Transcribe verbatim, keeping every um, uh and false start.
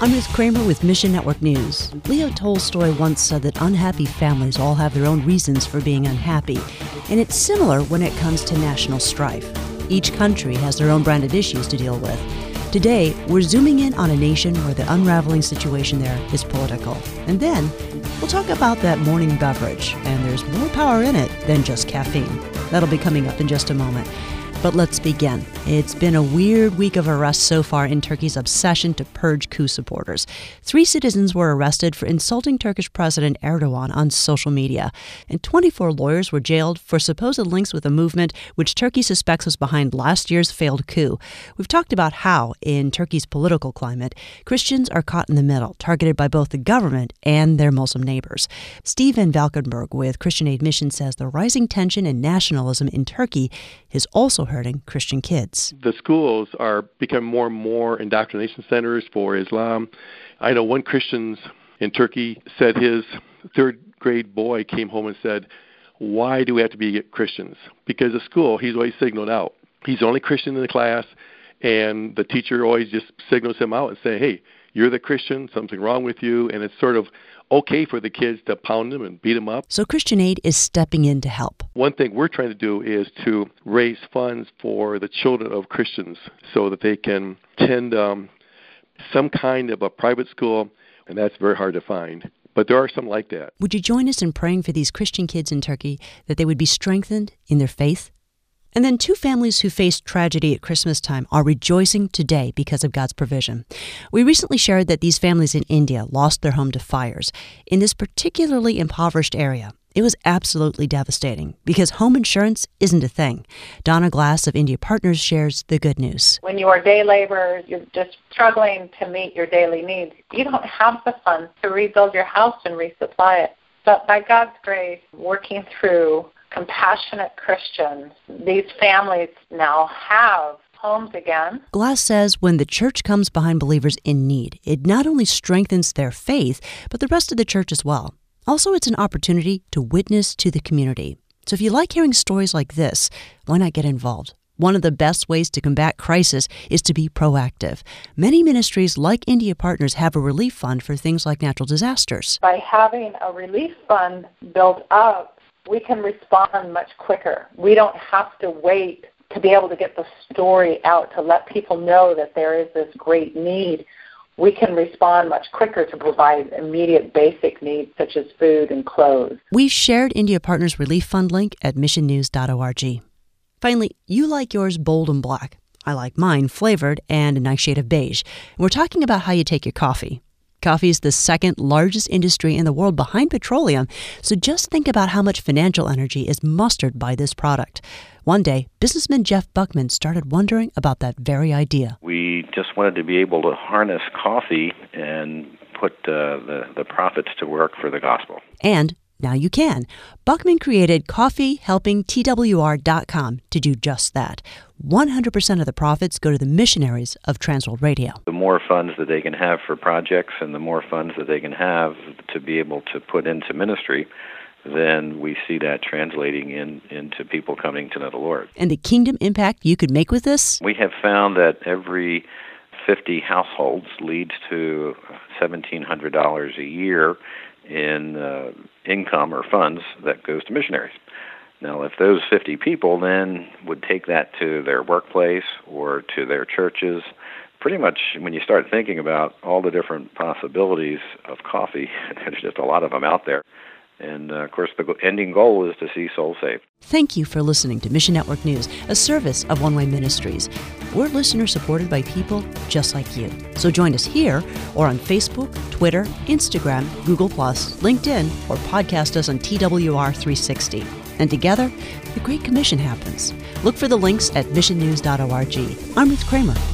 I'm Ruth Kramer with Mission Network News. Leo Tolstoy once said that unhappy families all have their own reasons for being unhappy, and it's similar when it comes to national strife. Each country has their own branded issues to deal with. Today, we're zooming in on a nation where the unraveling situation there is political. And then, we'll talk about that morning beverage, and there's more power in it than just caffeine. That'll be coming up in just a moment. But let's begin. It's been a weird week of arrests so far in Turkey's obsession to purge coup supporters. Three citizens were arrested for insulting Turkish President Erdogan on social media, and twenty-four lawyers were jailed for supposed links with a movement which Turkey suspects was behind last year's failed coup. We've talked about how, in Turkey's political climate, Christians are caught in the middle, targeted by both the government and their Muslim neighbors. Steve Van Valkenburg with Christian Aid Mission says the rising tension and nationalism in Turkey is also hurting Christian kids. The schools are becoming more and more indoctrination centers for Islam. I know one Christian in Turkey said his third grade boy came home and said, "Why do we have to be Christians?" Because at school, he's always signaled out. He's the only Christian in the class, and the teacher always just signals him out and say, "Hey, you're the Christian, something wrong with you," and it's sort of okay for the kids to pound them and beat them up. So Christian Aid is stepping in to help. One thing we're trying to do is to raise funds for the children of Christians so that they can attend um, some kind of a private school, and that's very hard to find. But there are some like that. Would you join us in praying for these Christian kids in Turkey that they would be strengthened in their faith? And then two families who faced tragedy at Christmas time are rejoicing today because of God's provision. We recently shared that these families in India lost their home to fires. In this particularly impoverished area, it was absolutely devastating because home insurance isn't a thing. Donna Glass of India Partners shares the good news. When you are day laborers, you're just struggling to meet your daily needs. You don't have the funds to rebuild your house and resupply it. But by God's grace, working through compassionate Christians, these families now have homes again. Glass says when the church comes behind believers in need, it not only strengthens their faith, but the rest of the church as well. Also, it's an opportunity to witness to the community. So if you like hearing stories like this, why not get involved? One of the best ways to combat crisis is to be proactive. Many ministries like India Partners have a relief fund for things like natural disasters. By having a relief fund built up, we can respond much quicker. We don't have to wait to be able to get the story out, to let people know that there is this great need. We can respond much quicker to provide immediate basic needs such as food and clothes. We've shared India Partners Relief Fund link at mission news dot org. Finally, you like yours bold and black. I like mine flavored and a nice shade of beige. We're talking about how you take your coffee. Coffee is the second largest industry in the world behind petroleum, so just think about how much financial energy is mustered by this product. One day, businessman Jeff Buckman started wondering about that very idea. We just wanted to be able to harness coffee and put uh, the, the profits to work for the gospel. And now you can. Buckman created coffee helping T W R dot com to do just that. one hundred percent of the profits go to the missionaries of Transworld Radio. The more funds that they can have for projects and the more funds that they can have to be able to put into ministry, then we see that translating in, into people coming to know the Lord. And the kingdom impact you could make with this? We have found that every fifty households leads to seventeen hundred dollars a year in uh, income or funds that goes to missionaries. Now, if those fifty people then would take that to their workplace or to their churches, pretty much when you start thinking about all the different possibilities of coffee, there's just a lot of them out there. And, uh, of course, the ending goal is to see souls saved. Thank you for listening to Mission Network News, a service of One Way Ministries. We're listeners supported by people just like you. So join us here or on Facebook, Twitter, Instagram, Google plus, LinkedIn, or podcast us on T W R three sixty. And together, the Great Commission happens. Look for the links at mission news dot org. I'm Ruth Kramer.